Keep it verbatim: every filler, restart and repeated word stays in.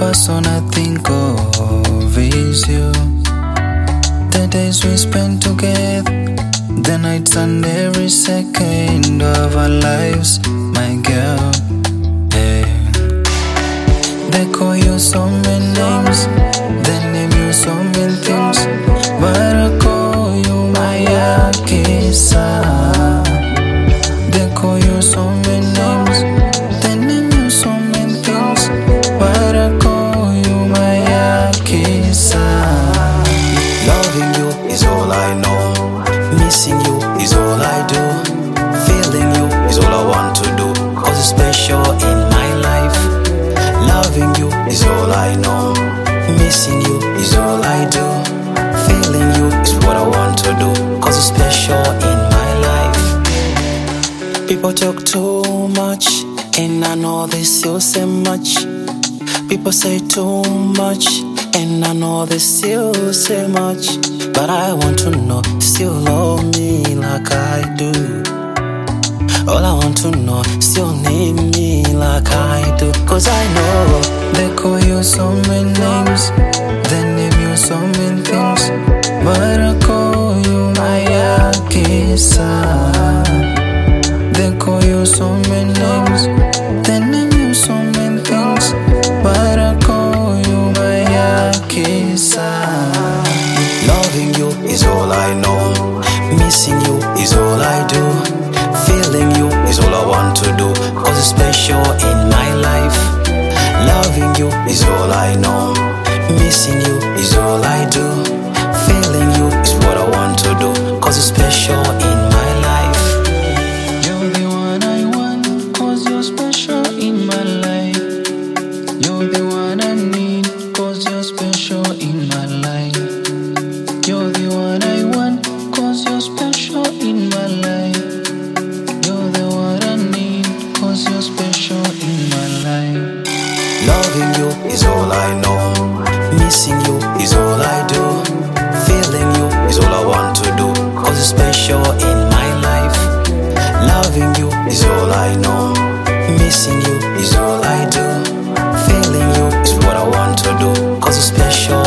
person I think of is you. The days we spend together, the nights and every second of our lives, my girl. Hey. They call you so many names, they name you so many things, but I call you my Akisa. They call you so many names, they name you so many things, but I call you my Akisa. Loving you is all I know, missing you is all I do, feeling you is all I want to do, cause it's special in my life. Loving you is all I know, missing you is all I do, feeling you is what I want to do, cause it's special in my life. People talk too much, and I know they still say much. People say too much, and I know they still say much, but I want to know, still love me like I do. All I want to know, still need me like I do, cause I know. They call you so many names, they name you so many things, but I call you my Akisa. They call you so many names, they name you so many things, but I call you my Akisa. Loving you is all I know, missing you is all I do, feeling you is all I want to do, cause it's special in my life. Loving you is all I know, missing you is all I do, feeling you is what I want to do, cause it's special in my life. You're the one I want, cause you're special in my life. You're the one I need, cause you're special in my life. You're the one I want, cause you're special in my life. You're the one I need, cause you're special in my life. Loving you is all I know, missing you is all I do, feeling you is all I want to do, cause it's special in my life. Loving you is all I know, missing you is all I do, feeling you is what I want to do, cause it's special